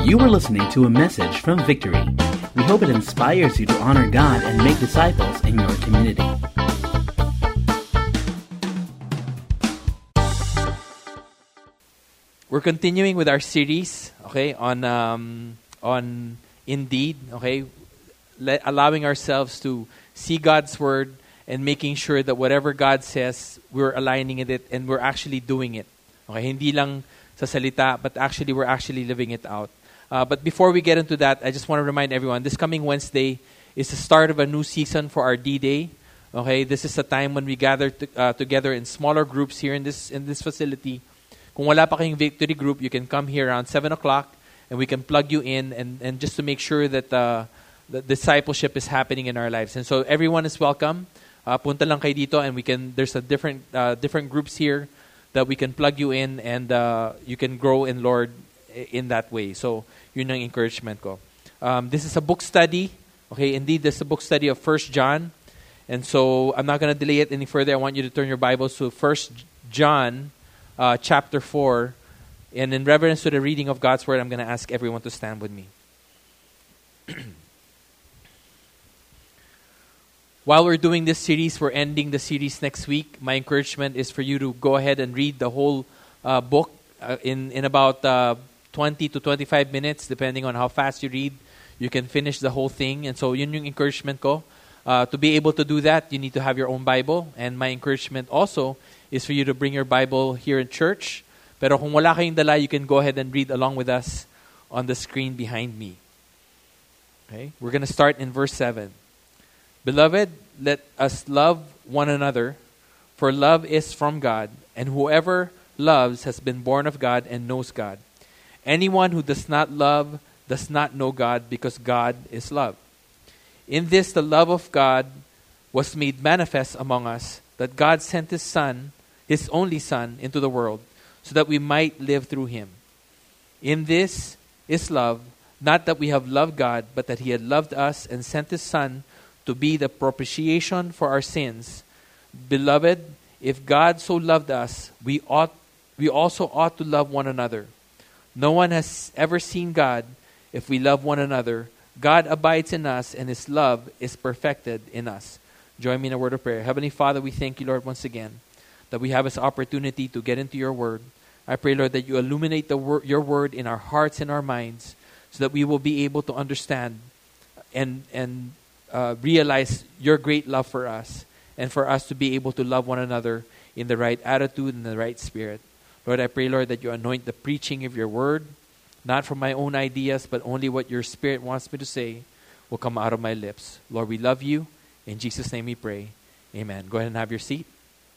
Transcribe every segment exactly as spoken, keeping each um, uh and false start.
You are listening to a message from Victory. We hope it inspires you to honor God and make disciples in your community. We're continuing with our series, okay, on um, on Indeed, okay, Let, allowing ourselves to see God's word and making sure that whatever God says, we're aligning with it and we're actually doing it. Okay, hindi lang sa salita, but actually we're actually living it out. Uh, but before we get into that, I just want to remind everyone, this coming Wednesday is the start of a new season for our D-Day. Okay, this is a time when we gather to, uh, together in smaller groups here in this in this facility. Kung wala pa kayong Victory group, you can come here around seven o'clock and we can plug you in and, and just to make sure that uh, the discipleship is happening in our lives. And so everyone is welcome. Uh, punta lang kayo dito and we can, there's a different uh, different groups here that we can plug you in and uh, you can grow in Lord in that way. So yun ang encouragement ko. Um, this is a book study. Okay, indeed, this is a book study of First John. And so I'm not going to delay it any further. I want you to turn your Bibles to First John Uh, chapter four, and in reverence to the reading of God's word, I'm going to ask everyone to stand with me. While we're doing this series, we're ending the series next week. My encouragement is for you to go ahead and read the whole uh, book uh, in, in about uh, twenty to twenty-five minutes, depending on how fast you read. You can finish the whole thing. And so yun yung encouragement ko. Uh, to be able to do that, you need to have your own Bible. And my encouragement also is for you to bring your Bible here in church. Pero kung wala kayong dala, you can go ahead and read along with us on the screen behind me. Okay? We're going to start in verse seven. Beloved, let us love one another, for love is from God, and whoever loves has been born of God and knows God. Anyone who does not love does not know God, because God is love. In this, the love of God was made manifest among us, that God sent His Son, His only Son, into the world, so that we might live through Him. In this is love, not that we have loved God, but that He had loved us and sent His Son to be the propitiation for our sins. Beloved, if God so loved us, we ought, we also ought to love one another. No one has ever seen God. If we love one another, God abides in us, and His love is perfected in us. Join me in a word of prayer. Heavenly Father, we thank you, Lord, once again, that we have this opportunity to get into your word. I pray, Lord, that you illuminate the wor- your word in our hearts and our minds so that we will be able to understand and, and uh, realize your great love for us and for us to be able to love one another in the right attitude and the right spirit. Lord, I pray, Lord, that you anoint the preaching of your word, not from my own ideas, but only what your Spirit wants me to say will come out of my lips. Lord, we love you. In Jesus' name we pray. Amen. Go ahead and have your seat.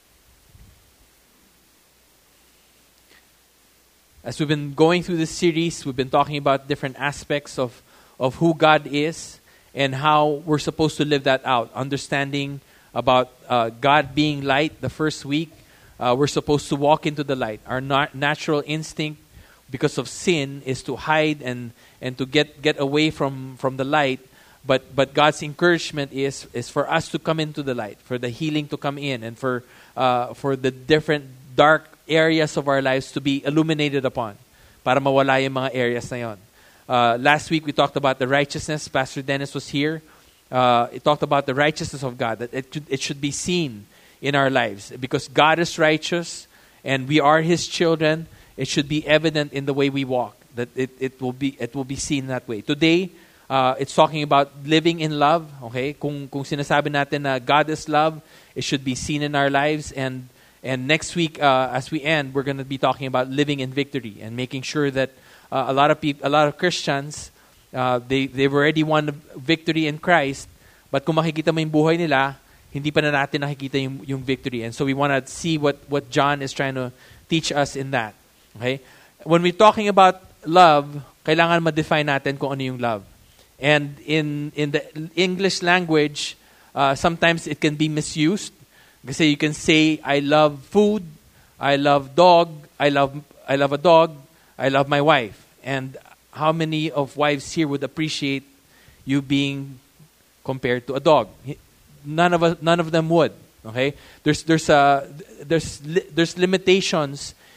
As we've been going through this series, we've been talking about different aspects of, of who God is and how we're supposed to live that out. Understanding about uh, God being light the first week. Uh, we're supposed to walk into the light. Our nat- natural instinct because of sin is to hide and, and to get, get away from, from the light. But but God's encouragement is is for us to come into the light, for the healing to come in, and for uh, for the different dark areas of our lives to be illuminated upon, para mawala yung mga areas na yon. Uh, last week we talked about the righteousness. Pastor Dennis was here. Uh, he talked about the righteousness of God, that it it should be seen in our lives because God is righteous and we are His children. It should be evident in the way we walk. That it, it will be it will be seen that way. Today, uh, it's talking about living in love. Okay, kung kung sinasabi natin na God is love, it should be seen in our lives. And and next week, uh, as we end, we're going to be talking about living in victory and making sure that uh, a lot of people, a lot of Christians, uh, they they've already won victory in Christ. But kung makikita mo yung buhay nila, hindi pa na natin nakikita yung yung victory. And so we want to see what what John is trying to teach us in that. Okay? When we're talking about love, kailangan ma-define natin kung ano yung love. And in in the English language, uh, sometimes it can be misused. Kasi you can say, I love food, I love dog, I love I love a dog, I love my wife. And how many of wives here would appreciate you being compared to a dog? None of us, none of them would. Okay? There's there's a there's there's limitations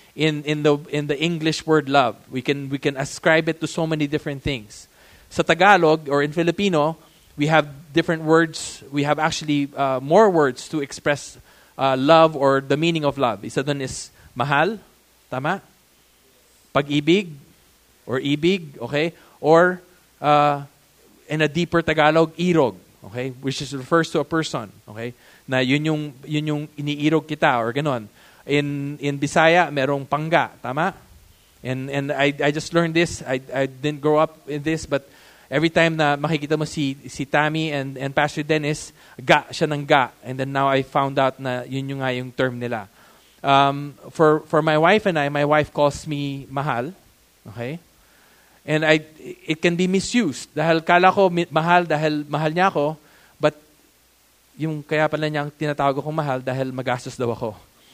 in in the in the English word love. We can we can ascribe it to so many different things. Sa Tagalog or in Filipino, we have different words. We have actually uh, more words to express uh, love or the meaning of love. Isa dun is mahal, tama? Pag-ibig or ibig, okay? Or uh, in a deeper Tagalog, irog, okay? Which is refers to a person, okay? Na yun yung yun yung iniirog kita or ganon. In in Bisaya, merong pangga, tama? And and I I just learned this. I I didn't grow up in this, but every time na makikita mo si si Tammy and and Pastor Dennis, ga siya ng ga. And then now I found out na yun yung nga yung term nila. Um, for for my wife and I, my wife calls me mahal, okay? And I it can be misused. Dahil kala ko mahal dahil mahal niya ako, but yung kaya pala niyang tinatawag akong mahal dahil magastos daw ako.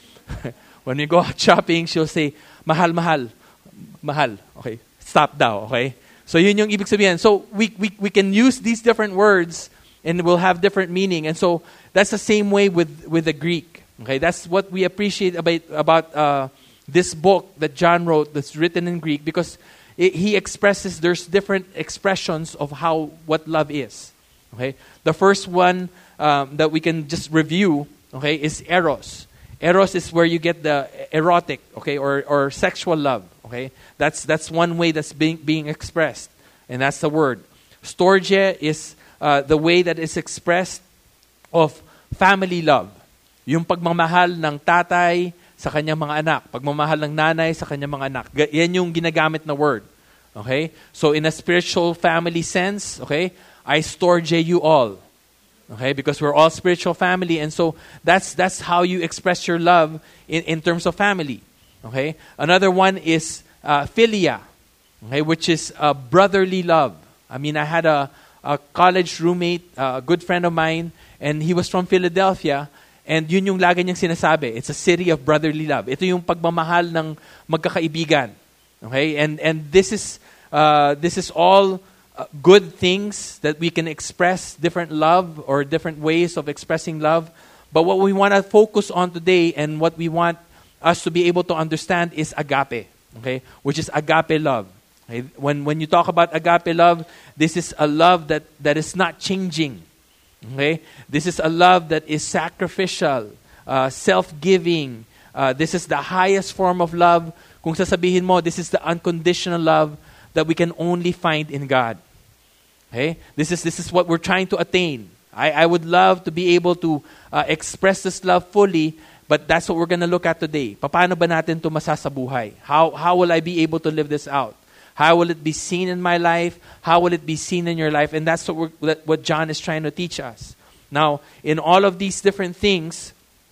When we go out shopping, she'll say, mahal, mahal, mahal. Okay, stop daw, okay? So yun yung ibig sabihin. So we, we, we can use these different words and will have different meaning. And so that's the same way with, with the Greek. Okay, that's what we appreciate about, about uh, this book that John wrote that's written in Greek, because it, he expresses, there's different expressions of how, what love is. Okay, the first one um, that we can just review, okay, is eros. Eros is where you get the erotic, okay, or or sexual love, okay. That's that's one way that's being being expressed, and that's the word. Storge is uh, the way that is expressed of family love. Yung pagmamahal ng tatay sa kanyang mga anak, pagmamahal ng nanay sa kanyang mga anak. Yan yung ginagamit na word, okay. So in a spiritual family sense, okay, I storge you all. Okay, because we're all spiritual family, and so that's that's how you express your love in, in terms of family. Okay, another one is uh, philia, okay, which is a brotherly love. I mean, I had a, a college roommate, uh, a good friend of mine, and he was from Philadelphia, and yun yung lagi niyang sinasabi. It's a city of brotherly love. Ito yung pagmamahal ng magkakaibigan. Okay, and and this is uh, this is all. Uh, good things that we can express different love or different ways of expressing love. But what we want to focus on today and what we want us to be able to understand is agape, okay, which is agape love. Okay? When when you talk about agape love, this is a love that, that is not changing. Okay, this is a love that is sacrificial, uh, self-giving. Uh, this is the highest form of love. Kung sasabihin mo, this is the unconditional love that we can only find in God. Okay? This is this is what we're trying to attain. I, I would love to be able to uh, express this love fully, but that's what we're going to look at today. Paano ba natin ito masasabuhay? How how will I be able to live this out? How will it be seen in my life? How will it be seen in your life? And that's what we're, what John is trying to teach us. Now, in all of these different things,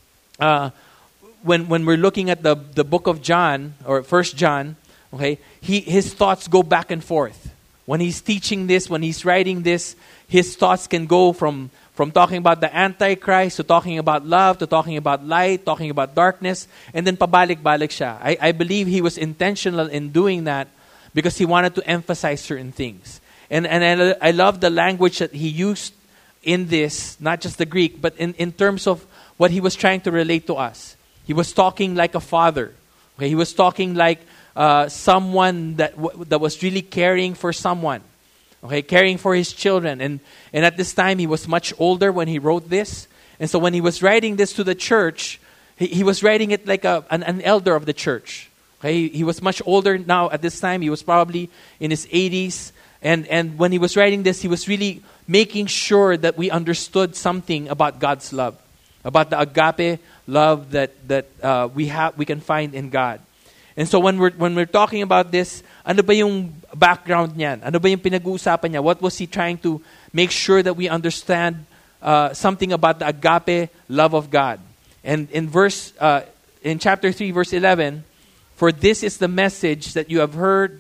uh, when when we're looking at the the book of John or First John, okay, he his thoughts go back and forth. When he's teaching this, when he's writing this, his thoughts can go from, from talking about the Antichrist to talking about love, to talking about light, talking about darkness, and then pabalik-balik siya. I, I believe he was intentional in doing that because he wanted to emphasize certain things. And, and I, I love the language that he used in this, not just the Greek, but in, in terms of what he was trying to relate to us. He was talking like a father. Okay? He was talking like Uh, someone that w- that was really caring for someone, okay, caring for his children, and and at this time he was much older when he wrote this, and so when he was writing this to the church, he, he was writing it like a an, an elder of the church. Okay, he, he was much older now at this time. He was probably in his eighties, and and when he was writing this, he was really making sure that we understood something about God's love, about the agape love that that uh, we have we can find in God. And so when we're when we're talking about this, ano ba yung background niyan? Ano ba yung pinag-uusapan niya? What was he trying to make sure that we understand uh, something about the agape love of God? And in verse uh, in chapter three, verse eleven, for this is the message that you have heard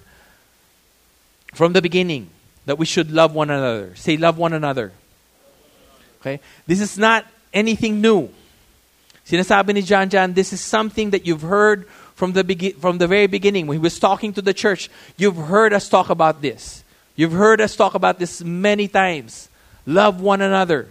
from the beginning, that we should love one another. Say, love one another. Okay, this is not anything new. Sinasabi ni John John, this is something that you've heard from the be- from the very beginning. When he was talking to the church, you've heard us talk about this. You've heard us talk about this many times. Love one another.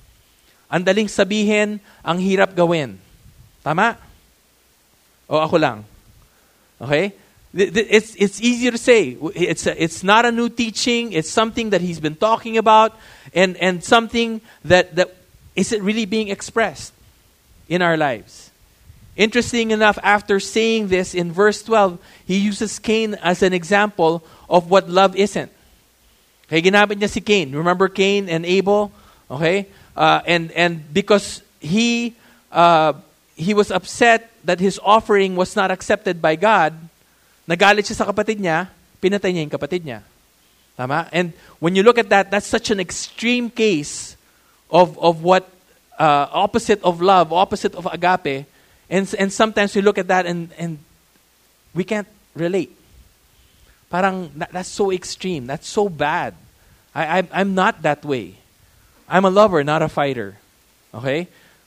Ang daling sabihin, ang hirap gawin. Tama? O ako lang? Okay? It's it's easy to say. It's a, it's not a new teaching. It's something that he's been talking about, and and something that that isn't really being expressed in our lives. Interesting enough, after saying this in verse twelve, he uses Cain as an example of what love isn't. Okay, ginamit niya si Cain. Remember Cain and Abel? Okay, uh, and and because he uh, he was upset that his offering was not accepted by God. Nagalit siya sa kapatid niya, pinatay niya yung kapatid niya. Tama? And when you look at that, that's such an extreme case of of what uh, opposite of love, opposite of agape. And and sometimes we look at that and and we can't relate. Parang that, that's so extreme. That's so bad. I I'm, I'm not that way. I'm a lover, not a fighter. Okay?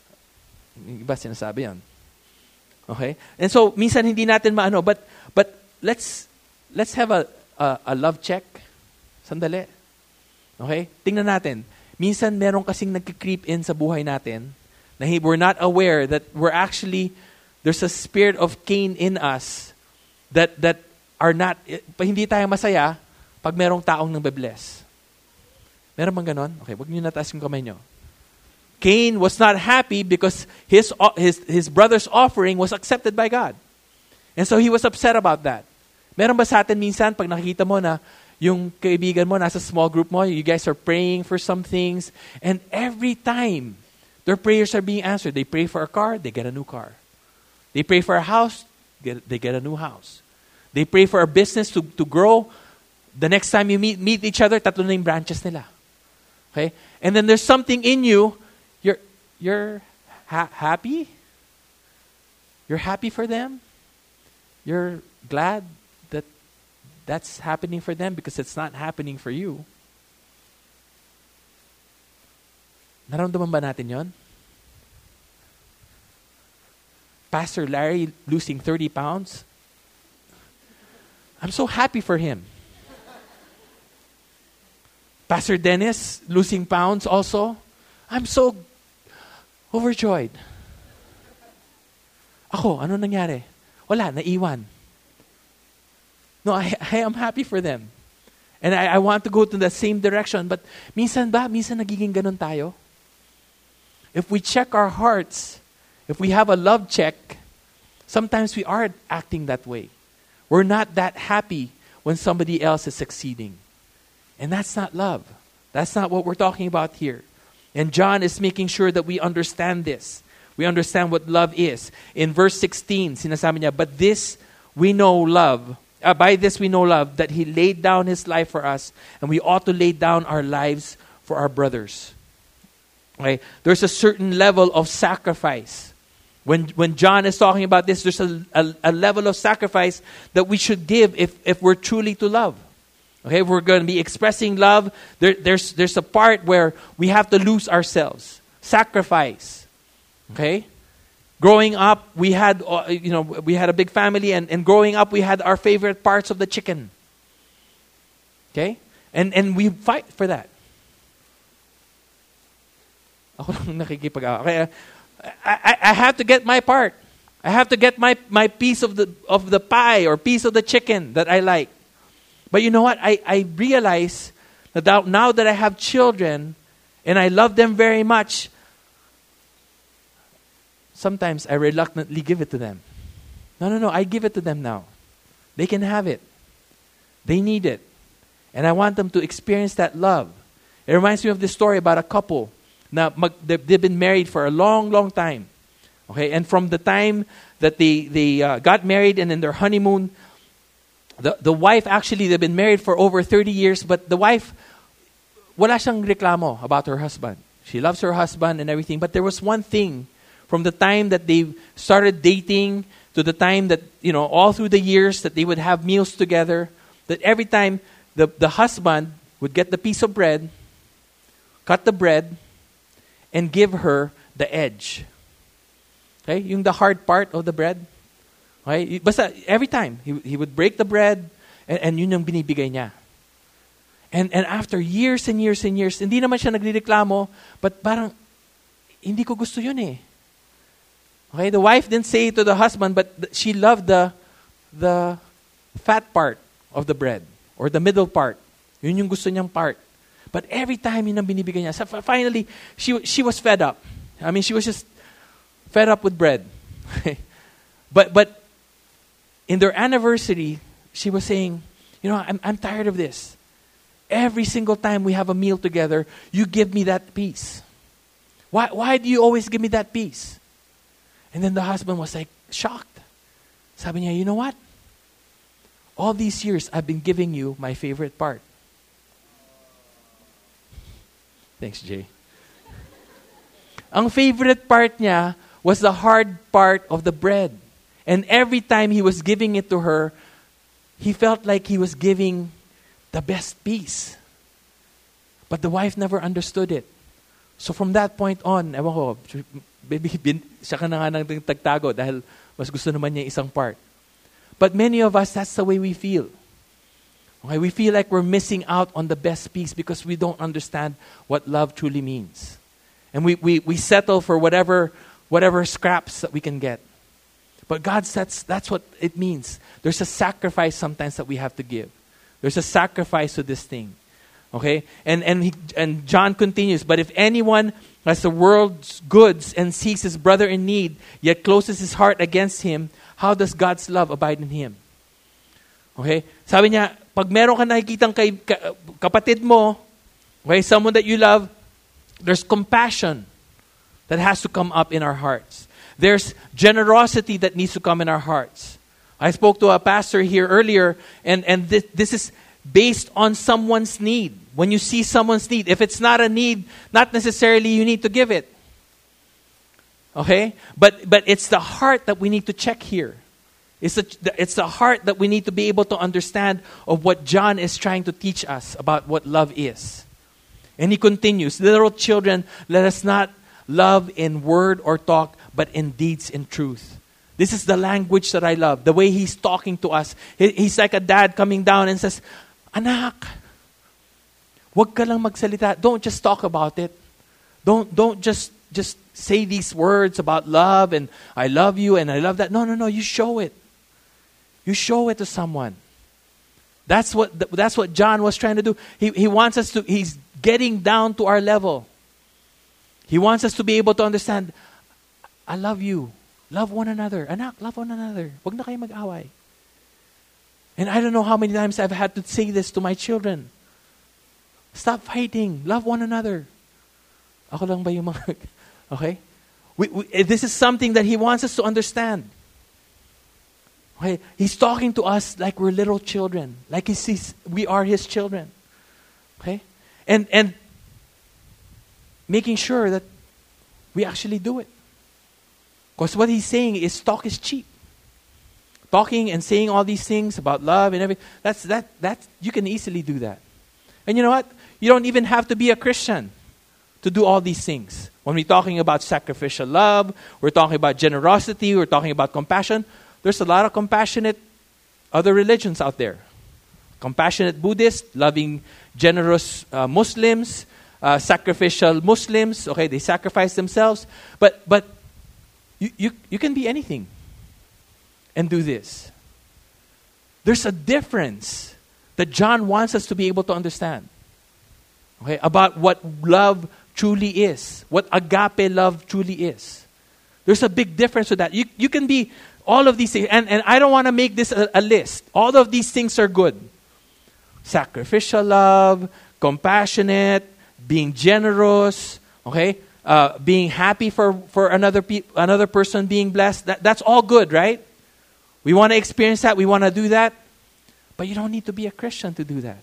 Iba sinasabi yan. Okay? And so minsan hindi natin maano, but but Let's let's have a, a a love check. Sandali. Okay? Tingnan natin. Minsan meron kasing nagki-creep in sa buhay natin na we're not aware that we're actually, there's a spirit of Cain in us that that are not, hindi tayo masaya pag merong taong nang be-bless. Meron bang ganon? Okay, wag niyo nataas yung kamay niyo. Cain was not happy because his his his brother's offering was accepted by God. And so he was upset about that. Meron ba sa atin minsan, pag nakikita mo na yung kaibigan mo, nasa small group mo, you guys are praying for some things, and every time their prayers are being answered, they pray for a car, they get a new car. They pray for a house, get, they get a new house. They pray for a business to, to grow. The next time you meet meet each other, tatlo na yung branches nila. Okay? And then there's something in you, you're, you're ha- happy? You're happy for them? You're glad that that's happening for them because it's not happening for you. Naramdaman ba natin yon? Pastor Larry losing thirty pounds. I'm so happy for him. Pastor Dennis losing pounds also. I'm so overjoyed. Ako, ano nangyari? Wala, naiwan. No, I, I am happy for them. And I, I want to go to the same direction. But minsan ba, minsan nagiging ganun tayo? If we check our hearts, if we have a love check, sometimes we are acting that way. We're not that happy when somebody else is succeeding. And that's not love. That's not what we're talking about here. And John is making sure that we understand this. We understand what love is. In verse sixteen, sinasabi niya, but this we know love. Uh, by this we know love, that He laid down His life for us, and we ought to lay down our lives for our brothers. Okay? There's a certain level of sacrifice. When when John is talking about this, there's a, a, a level of sacrifice that we should give if, if we're truly to love. Okay, if we're going to be expressing love, there, there's there's a part where we have to lose ourselves, sacrifice. Okay, growing up, we had uh, you know we had a big family, and, and growing up, we had our favorite parts of the chicken. Okay, and and we fight for that. Ako lang nakikipag. Okay, I, I I have to get my part. I have to get my my piece of the of the pie or piece of the chicken that I like. But you know what? I, I realize that now that I have children and I love them very much, sometimes I reluctantly give it to them. No, no, no. I give it to them now. They can have it. They need it. And I want them to experience that love. It reminds me of this story about a couple. Now, they've been married for a long, long time. Okay, and from the time that they, they uh, got married and in their honeymoon, The the wife, actually, they've been married for over thirty years, but the wife, wala siyang reklamo about her husband. She loves her husband and everything, but there was one thing from the time that they started dating to the time that, you know, all through the years that they would have meals together, that every time the, the husband would get the piece of bread, cut the bread, and give her the edge. Okay? Yung the hard part of the bread. Okay? Basta every time he he would break the bread and, and yun yung binibigay niya. And and after years and years and years, hindi naman siya nagrereklamo, but parang hindi ko gusto yun eh. Okay, the wife didn't say it to the husband, but she loved the the fat part of the bread or the middle part. Yun yung gusto niyang part. But every time yun ang binibigay niya. So finally, she she was fed up. I mean, she was just fed up with bread. but but in their anniversary, she was saying, you know, I'm I'm tired of this. Every single time we have a meal together, you give me that piece. Why why do you always give me that piece? And then the husband was like shocked. Sabi niya, you know what? All these years, I've been giving you my favorite part. Thanks, Jay. Ang favorite part niya was the hard part of the bread. And every time he was giving it to her, he felt like he was giving the best piece. But the wife never understood it. So from that point on, ewan ko, baby, bin, siya ka na nga nang tagtago dahil mas gusto naman niya isang part. But many of us, that's the way we feel. Okay, we feel like we're missing out on the best piece because we don't understand what love truly means. And we, we, we settle for whatever whatever scraps that we can get. But God says that's what it means. There's a sacrifice sometimes that we have to give. There's a sacrifice to this thing. Okay? And and he, and John continues, but if anyone has the world's goods and sees his brother in need, yet closes his heart against him, how does God's love abide in him? Okay? Sabi niya, pag meron ka nakikitang kay, ka, kapatid mo, okay, someone that you love, there's compassion that has to come up in our hearts. There's generosity that needs to come in our hearts. I spoke to a pastor here earlier, and, and this, this is based on someone's need. When you see someone's need, if it's not a need, not necessarily you need to give it. Okay? But but it's the heart that we need to check here. It's the, it's the heart that we need to be able to understand of what John is trying to teach us about what love is. And he continues, little children, let us not love in word or talk, but in deeds and truth. This is the language that I love. The way he's talking to us. He, he's like a dad coming down and says, Anak, wag ka lang magsalita. Don't just talk about it. Don't don't just just say these words about love and I love you and I love that. No, no, no. You show it. You show it to someone. That's what that's what John was trying to do. He he wants us to. He's getting down to our level. He wants us to be able to understand. I love you. Love one another. Anak, love one another. Wag na kayo mag-away. And I don't know how many times I've had to say this to my children. Stop fighting. Love one another. Ako lang ba yung mga... Okay? We, we, this is something that he wants us to understand. Okay? He's talking to us like we're little children. Like he sees we are his children. Okay? And, and making sure that we actually do it. Because what he's saying is talk is cheap. Talking and saying all these things about love and everything, that's, that, that, you can easily do that. And you know what? You don't even have to be a Christian to do all these things. When we're talking about sacrificial love, we're talking about generosity, we're talking about compassion, there's a lot of compassionate other religions out there. Compassionate Buddhists, loving, generous uh, Muslims, uh, sacrificial Muslims, okay, they sacrifice themselves. But but you, you, you can be anything and do this. There's a difference that John wants us to be able to understand. Okay, about what love truly is. What agape love truly is. There's a big difference with that. You you can be all of these things. And, and I don't want to make this a, a list. All of these things are good. Sacrificial love, compassionate, being generous, okay? Uh, being happy for, for another pe- another person being blessed. That, that's all good, right? We want to experience that. We want to do that. But you don't need to be a Christian to do that.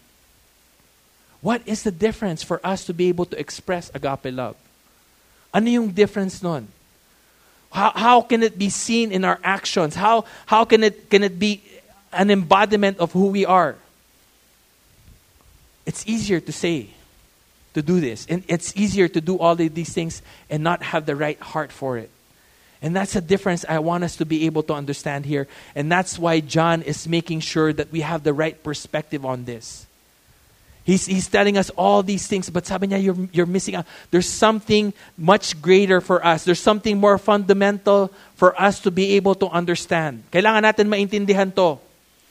What is the difference for us to be able to express agape love? Ano yung difference nun? How how can it be seen in our actions? How how can it can it be an embodiment of who we are? It's easier to say, to do this. And it's easier to do all of these things and not have the right heart for it. And that's a difference I want us to be able to understand here. And that's why John is making sure that we have the right perspective on this. He's, he's telling us all these things, but sabi niya, you're, you're missing out. There's something much greater for us. There's something more fundamental for us to be able to understand. Kailangan natin maintindihan to.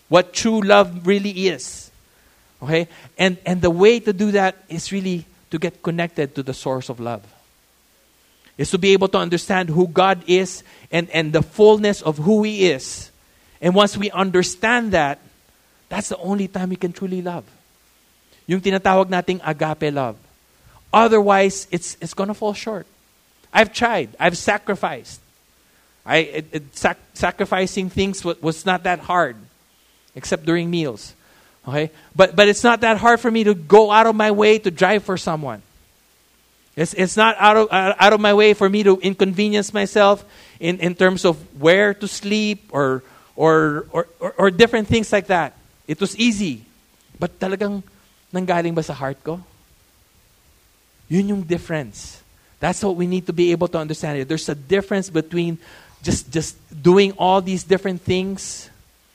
what true love really is. Okay? And and the way to do that is really to get connected to the source of love. Is to be able to understand who God is and, and the fullness of who He is. And once we understand that, that's the only time we can truly love. Yung tinatawag nating agape love. Otherwise, it's it's gonna fall short. I've tried. I've sacrificed. I it, it, sac- sacrificing things was, was not that hard, except during meals. Okay, but but it's not that hard for me to go out of my way to drive for someone. It's it's not out of uh, out of my way for me to inconvenience myself in, in terms of where to sleep or or, or or or different things like that. It was easy, but talagang nanggaling ba sa heart ko? Yun yung difference. That's what we need to be able to understand. There's a difference between just just doing all these different things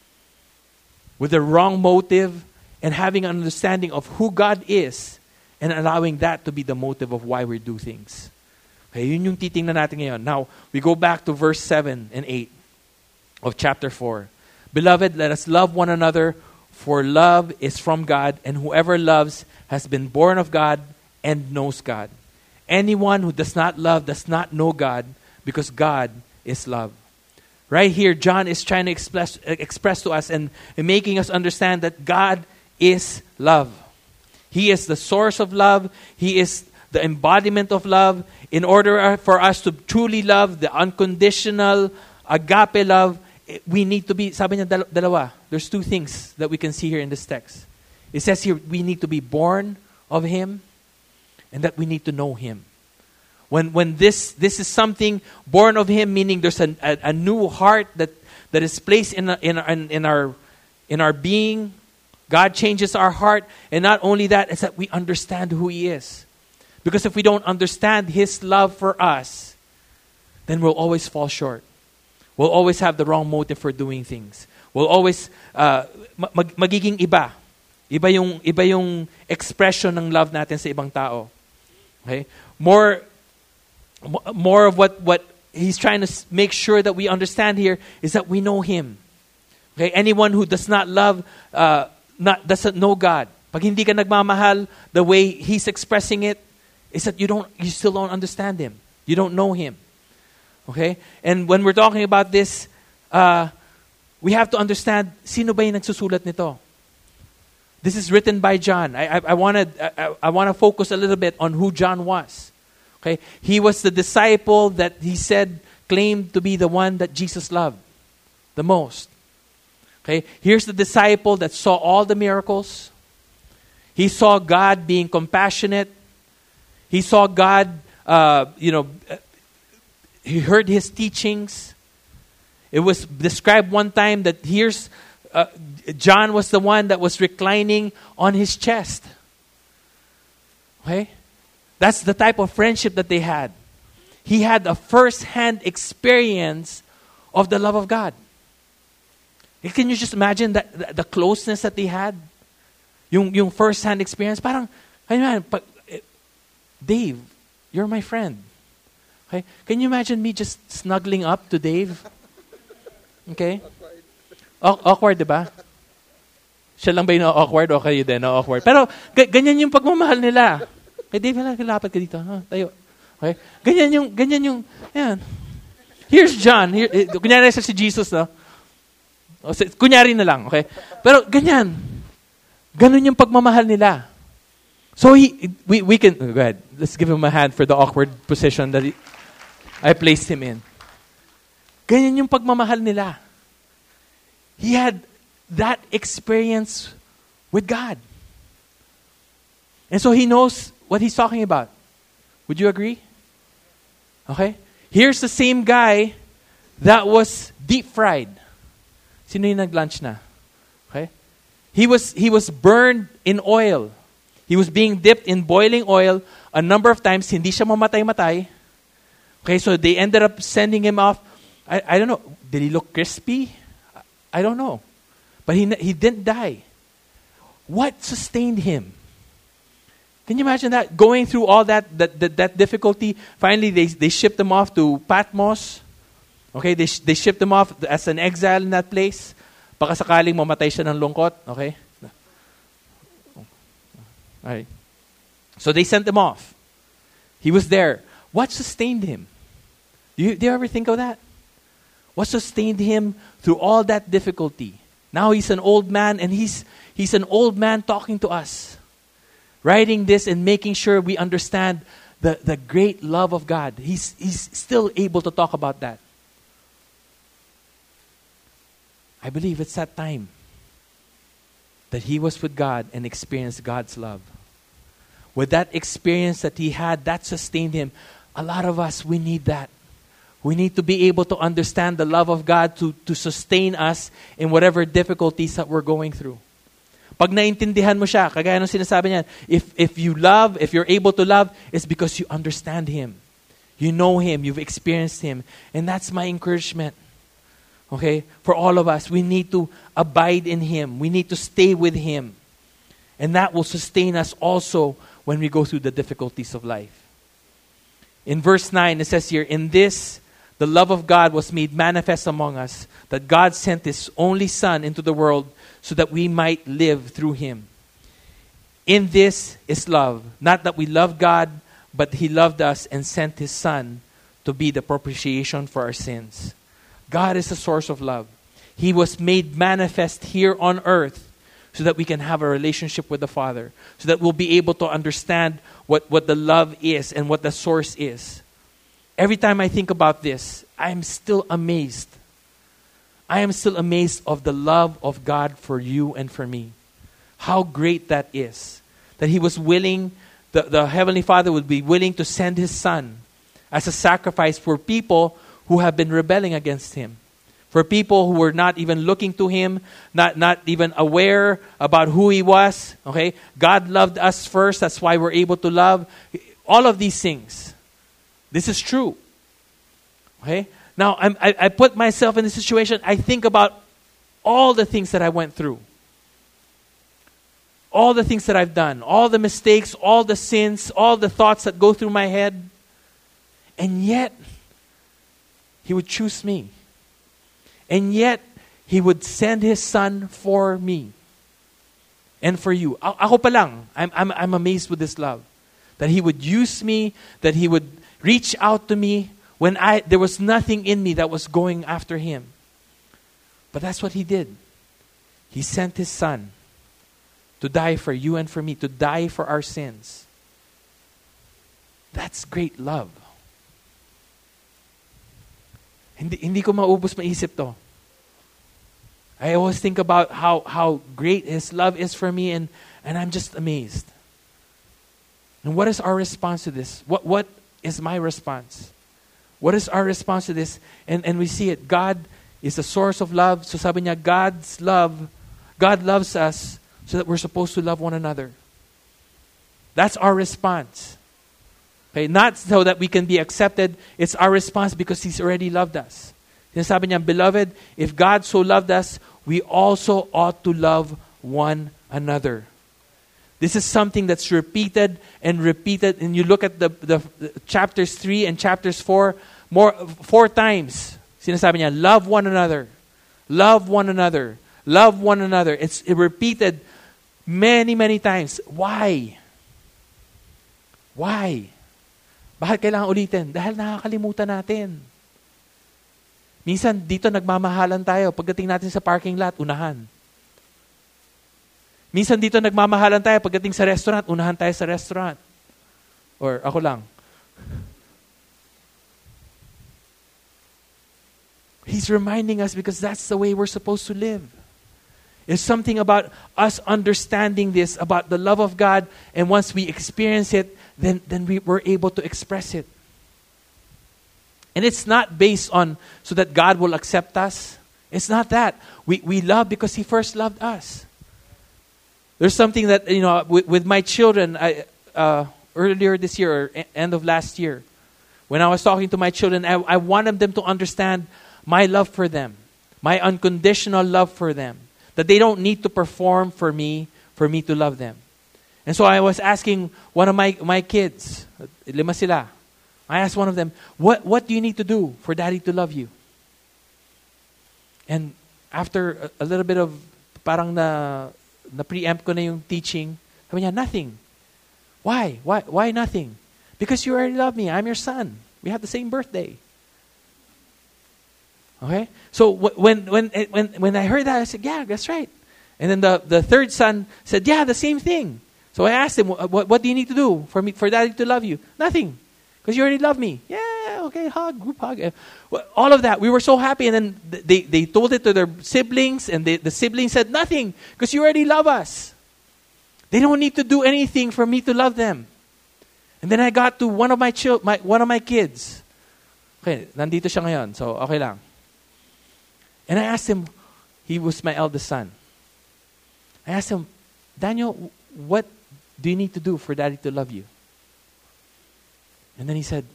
with the wrong motive and having an understanding of who God is and allowing that to be the motive of why we do things. Okay, yun yung titingnan natin ngayon. Now, we go back to verse seven and eight of chapter four. Beloved, let us love one another, for love is from God, and whoever loves has been born of God and knows God. Anyone who does not love does not know God, because God is love. Right here, John is trying to express, express to us and, and making us understand that God is love. He is the source of love. He is the embodiment of love. In order for us to truly love, the unconditional agape love, we need to be, sabi niya dal- dalawa, there's two things that we can see here in this text. It says here, we need to be born of Him and that we need to know Him. When when this this is something born of Him, meaning there's a, a, a new heart that, that is placed in, in, in, in, our, in our being. God changes our heart. And not only that, it's that we understand who He is. Because if we don't understand His love for us, then we'll always fall short. We'll always have the wrong motive for doing things. We'll always, uh, mag, magiging iba. Iba yung, iba yung expression ng love natin sa ibang tao. Okay? More, more of what, what He's trying to make sure that we understand here is that we know Him. Okay? Anyone who does not love, uh, not doesn't know God. Pag hindi ka nagmamahal, the way He's expressing it is that you don't, you still don't understand Him. You don't know Him. Okay? And when we're talking about this, uh, we have to understand, sino ba yung nagsusulat nito? This is written by John. I, I, I want to I, I want to focus a little bit on who John was. Okay? He was the disciple that he said claimed to be the one that Jesus loved the most. Okay? Here's the disciple that saw all the miracles. He saw God being compassionate. He saw God, uh, you know, he heard His teachings. It was described one time that here's uh, John was the one that was reclining on his chest. Okay? That's the type of friendship that they had. He had a first-hand experience of the love of God. Can you just imagine that the closeness that they had? Yung, yung first-hand experience. Parang, man, Dave, you're my friend. Okay? Can you imagine me just snuggling up to Dave? Okay? Aw- awkward, di ba? Siya lang ba yung awkward o kayo din na awkward? Pero g- ganyan yung pagmamahal nila. Kay Dave, lapad ka dito. Ha? Tayo. Okay? Ganyan yung, ganyan yung, yan. Here's John. Here, eh, kunyari sa si Jesus, no? O, si, kunyari na lang, okay? Pero ganyan. Ganun yung pagmamahal nila. So he, we, we can, go ahead. Let's give him a hand for the awkward position that he, I placed him in. Ganyan yung pagmamahal nila. He had that experience with God. And so he knows what he's talking about. Would you agree? Okay? Here's the same guy that was deep fried. Sino yung nag-lunch na? Okay? He was, he was burned in oil. He was being dipped in boiling oil a number of times. Hindi siya mamatay-matay. Okay, so they ended up sending him off. I, I don't know. Did he look crispy? I don't know. But he he didn't die. What sustained him? Can you imagine that? Going through all that that, that, that difficulty. Finally, they, they shipped him off to Patmos. Okay, they, they shipped him off as an exile in that place. Baka sakaling mamatay siya ng lungkot. Okay? Alright. So they sent him off. He was there. What sustained him? Do you, do you ever think of that? What sustained him through all that difficulty? Now he's an old man, and he's he's an old man talking to us, writing this and making sure we understand the, the great love of God. He's he's still able to talk about that. I believe it's that time that he was with God and experienced God's love. With that experience that he had, that sustained him. A lot of us, we need that. We need to be able to understand the love of God to, to sustain us in whatever difficulties that we're going through. Pag naintindihan mo siya, kagaya ng sinasabi niya, if, if you love, if you're able to love, it's because you understand Him. You know Him, you've experienced Him. And that's my encouragement. Okay? For all of us, we need to abide in Him. We need to stay with Him. And that will sustain us also when we go through the difficulties of life. In verse nine, it says here, in this, the love of God was made manifest among us, that God sent His only Son into the world so that we might live through Him. In this is love, not that we love God, but He loved us and sent His Son to be the propitiation for our sins. God is the source of love. He was made manifest here on earth so that we can have a relationship with the Father, so that we'll be able to understand what, what the love is and what the source is. Every time I think about this, I'm still amazed. I am still amazed of the love of God for you and for me. How great that is. That He was willing, the, the Heavenly Father would be willing to send His Son as a sacrifice for people who have been rebelling against Him. For people who were not even looking to Him, not, not even aware about who He was. Okay? God loved us first, that's why we're able to love. All of these things. This is true. Okay? Now, I'm, I, I put myself in this situation. I think about all the things that I went through. All the things that I've done. All the mistakes, all the sins, all the thoughts that go through my head. And yet, He would choose me. And yet, He would send His Son for me. And for you. A- ako pa lang, I'm, I'm, I'm amazed with this love. That He would use me, that He would reach out to me when I there was nothing in me that was going after Him. But that's what He did. He sent His Son to die for you and for me, to die for our sins. That's great love. Hindi, hindi ko maubos maisip to. I always think about how, how great His love is for me, and, and I'm just amazed. And what is our response to this? What What is my response? What is our response to this? And, and we see it. God is the source of love. So sabi niya, God's love, God loves us so that we're supposed to love one another. That's our response. Okay, not so that we can be accepted. It's our response because He's already loved us. Sabi niya, beloved, if God so loved us, we also ought to love one another. This is something that's repeated and repeated. And you look at the, the, the chapters three and chapters four, more four times. Sinasabi niya, love one another. Love one another. Love one another. It's repeated many, many times. Why? Why? Bakit kailangan ulitin? Dahil nakakalimutan natin. Minsan, dito nagmamahalan tayo. Pagdating natin sa parking lot, unahan. Minsan dito nagmamahalan tayo. Pagdating sa restaurant, unahan tayo sa restaurant. Or ako lang. He's reminding us because that's the way we're supposed to live. It's something about us understanding this, about the love of God, and once we experience it, then, then we were able to express it. And it's not based on so that God will accept us. It's not that. We we love because He first loved us. There's something that, you know, with, with my children, I, uh, earlier this year, or end of last year, when I was talking to my children, I, I wanted them to understand my love for them, my unconditional love for them, that they don't need to perform for me, for me to love them. And so I was asking one of my, my kids, lima sila, I asked one of them, what, what do you need to do for Daddy to love you? And after a, a little bit of parang na, na preempt ko na yung teaching, sabi niya, nothing. Why? Why? Why nothing? Because you already love me. I'm your son. We have the same birthday. Okay? So w- when when when when I heard that, I said, yeah, that's right. And then the, the third son said, yeah, the same thing. So I asked him, what, what do you need to do for me for daddy to love you? Nothing. Because you already love me. Yeah, okay, hug, group hug. Uh, well, all of that. We were so happy. And then th- they, they told it to their siblings, and they, the siblings said, nothing, because you already love us. They don't need to do anything for me to love them. And then I got to one of my, chil- my one of my kids. Okay, nandito siya ngayon, so okay lang. And I asked him, he was my eldest son. I asked him, Daniel, what do you need to do for daddy to love you? And then he said,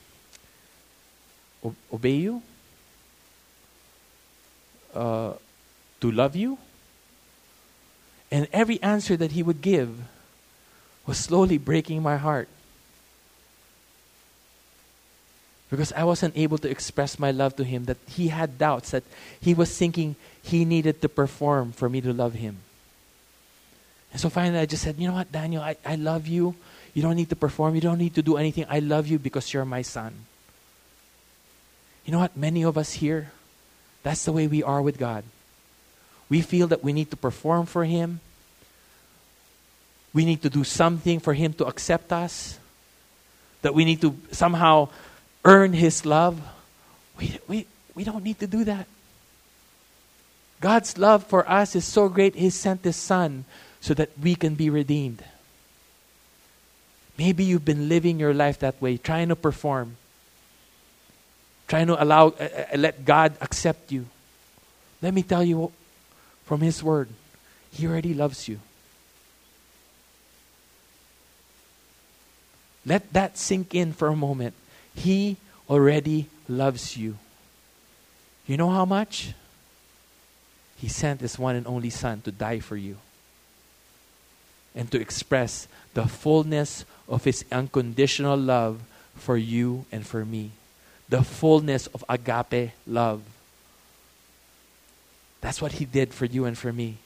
obey you? Uh, to love you? And every answer that he would give was slowly breaking my heart. Because I wasn't able to express my love to him, that he had doubts, that he was thinking he needed to perform for me to love him. And so finally I just said, you know what, Daniel, I, I love you. You don't need to perform. You don't need to do anything. I love you because you're my son. You know what? Many of us here, that's the way we are with God. We feel that we need to perform for him. We need to do something for him to accept us. That we need to somehow earn his love. We, we, we don't need to do that. God's love for us is so great, he sent his son so that we can be redeemed. Maybe you've been living your life that way, trying to perform, trying to allow, uh, uh, let God accept you. Let me tell you from his word, he already loves you. Let that sink in for a moment. He already loves you. You know how much? He sent his one and only son to die for you. And to express the fullness of his unconditional love for you and for me. The fullness of agape love. That's what he did for you and for me.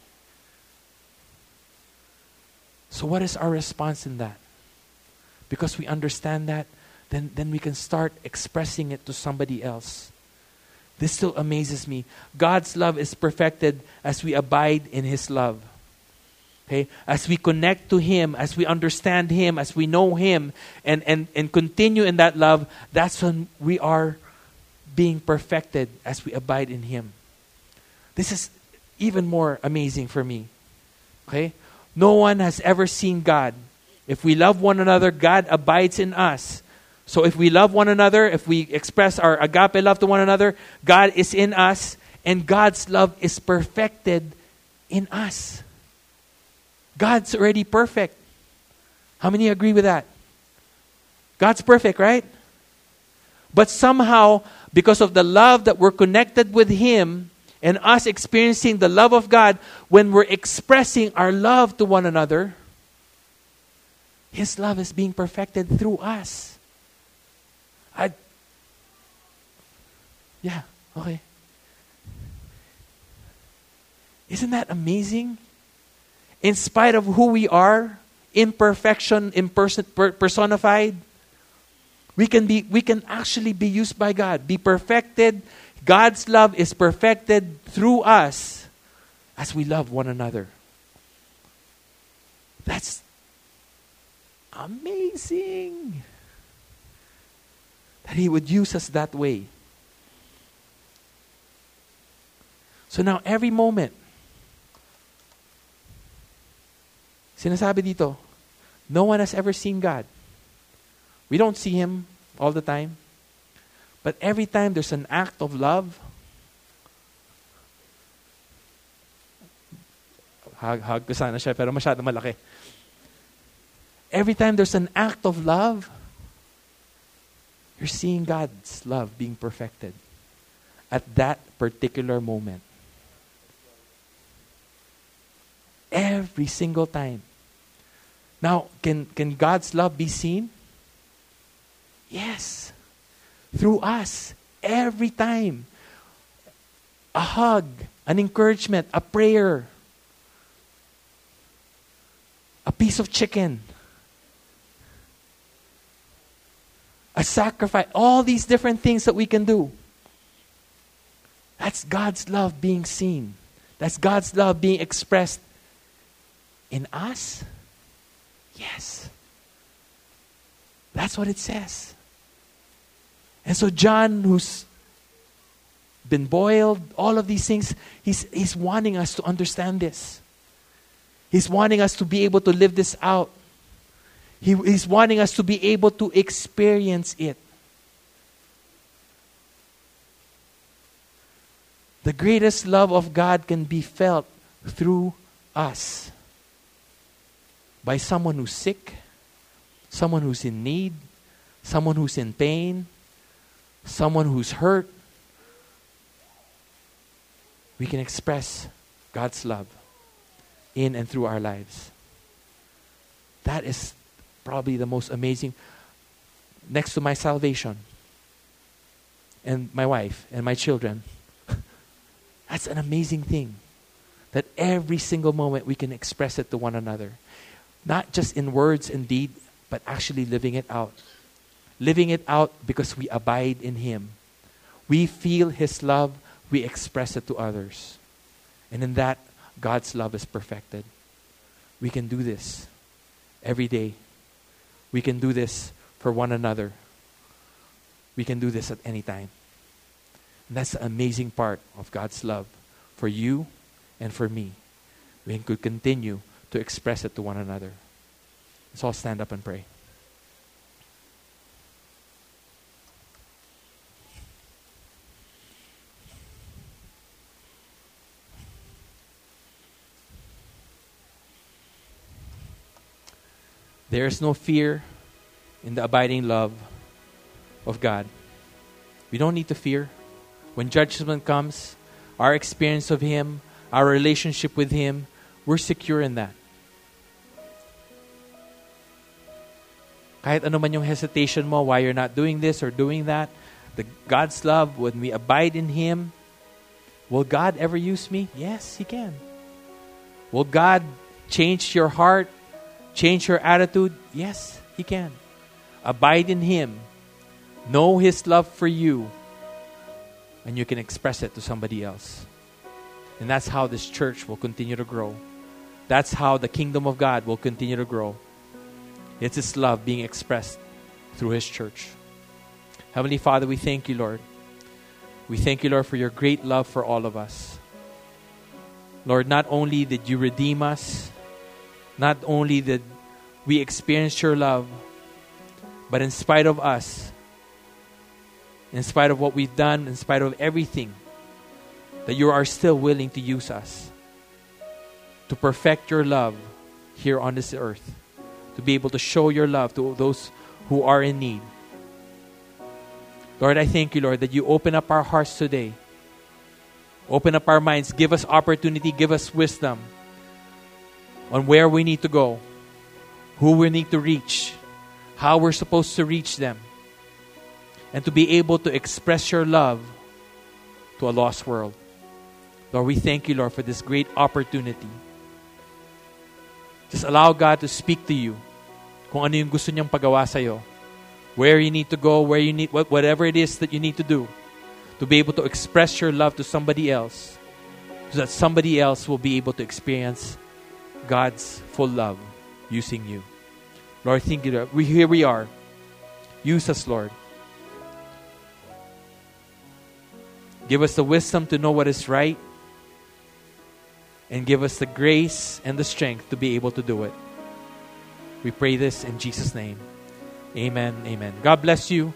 So what is our response in that? Because we understand that, then, then we can start expressing it to somebody else. This still amazes me. God's love is perfected as we abide in his love. Okay? As we connect to him, as we understand him, as we know him, and, and, and continue in that love, that's when we are being perfected as we abide in him. This is even more amazing for me. Okay? No one has ever seen God. If we love one another, God abides in us. So if we love one another, if we express our agape love to one another, God is in us, and God's love is perfected in us. God's already perfect. How many agree with that? God's perfect, right? But somehow, because of the love that we're connected with him, and us experiencing the love of God, when we're expressing our love to one another, his love is being perfected through us. I, yeah, okay. Isn't that amazing? In spite of who we are, imperfection, imperson, per, personified, we can be, we can actually be used by God, be perfected. God's love is perfected through us as we love one another. That's amazing that he would use us that way. So now every moment, sinasabi dito, no one has ever seen God. We don't see him all the time. But every time there's an act of love, hug, hug ko sana siya, pero masyado malaki. Every time there's an act of love, you're seeing God's love being perfected at that particular moment. Every single time. Now, can, can God's love be seen? Yes. Through us. Every time. A hug, an encouragement, a prayer, a piece of chicken, a sacrifice, all these different things that we can do. That's God's love being seen. That's God's love being expressed in us. Yes. That's what it says. And so John, who's been boiled, all of these things, he's, he's wanting us to understand this. He's wanting us to be able to live this out. He, he's wanting us to be able to experience it. The greatest love of God can be felt through us. By someone who's sick, someone who's in need, someone who's in pain, someone who's hurt. We can express God's love in and through our lives. That is probably the most amazing, next to my salvation and my wife and my children. That's an amazing thing. That every single moment we can express it to one another. Not just in words and deed, but actually living it out. Living it out because we abide in Him. We feel His love, we express it to others. And in that, God's love is perfected. We can do this every day. We can do this for one another. We can do this at any time. And that's the amazing part of God's love for you and for me. We could continue to express it to one another. Let's all stand up and pray. There is no fear in the abiding love of God. We don't need to fear. When judgment comes, our experience of Him, our relationship with Him, we're secure in that. Kahit ano man yung hesitation mo, why you're not doing this or doing that, the God's love, when we abide in Him, will God ever use me? Yes, He can. Will God change your heart, change your attitude? Yes, He can. Abide in Him. Know His love for you. And you can express it to somebody else. And that's how this church will continue to grow. That's how the kingdom of God will continue to grow. It's His love being expressed through His church. Heavenly Father, we thank You, Lord. We thank You, Lord, for Your great love for all of us. Lord, not only did You redeem us, not only did we experience Your love, but in spite of us, in spite of what we've done, in spite of everything, that You are still willing to use us to perfect Your love here on this earth, to be able to show Your love to those who are in need. Lord, I thank You, Lord, that You open up our hearts today. Open up our minds. Give us opportunity. Give us wisdom on where we need to go, who we need to reach, how we're supposed to reach them, and to be able to express Your love to a lost world. Lord, we thank You, Lord, for this great opportunity. Just allow God to speak to you kung ano yung gusto niyang pagawa sa'yo, where you need to go, where you need, whatever it is that you need to do to be able to express your love to somebody else, so that somebody else will be able to experience God's full love using you. Lord, thank You. We, here we are. Use us, Lord. Give us the wisdom to know what is right, and give us the grace and the strength to be able to do it. We pray this in Jesus' name. Amen. Amen. God bless you.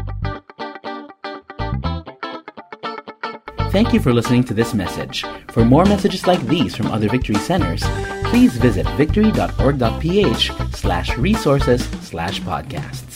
Thank you for listening to this message. For more messages like these from other Victory Centers, please visit victory.org.ph slash resources slash podcasts.